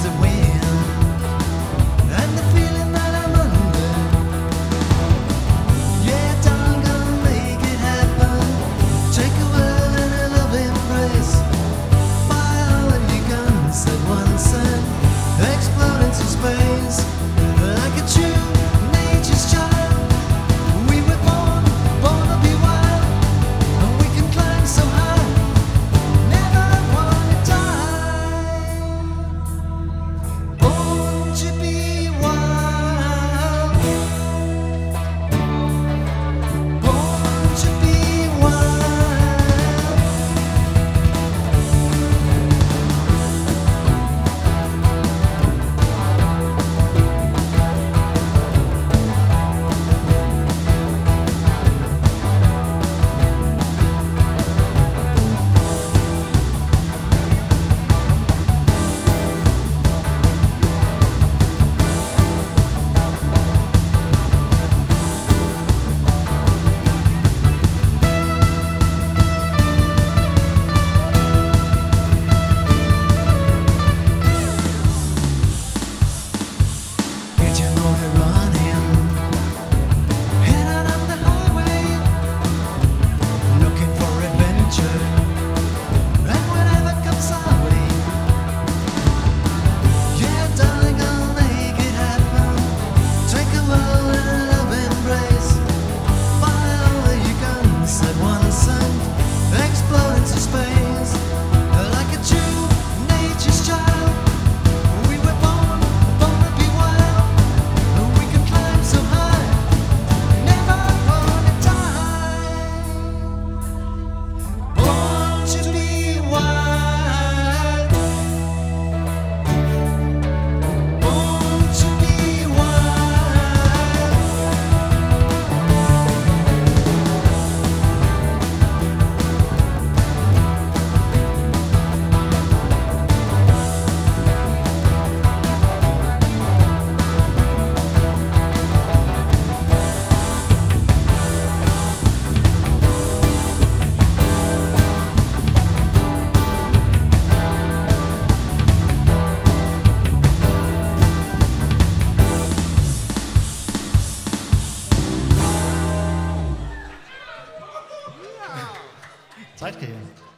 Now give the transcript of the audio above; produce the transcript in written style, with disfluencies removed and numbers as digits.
as a wind, and the feeling that I'm under. Yeah, darling, gonna make it happen. Take a world and a love embrace. Fire all your guns at once and explode into space like a true nature's child. We were born to be wild, and we can climb so high. Never wanna die. Born to be wild. Born to be wild. Get your motor running, head out on the highway, looking for adventure, and whatever comes our way. Yeah, darling, gonna make it happen. Take a world and a love embrace. Fire all your guns at once and explode into space like a true nature's child. We were born to be wild. We can climb so high, never wanna die. Born to be wild. Born to be wild. Zeit gehen.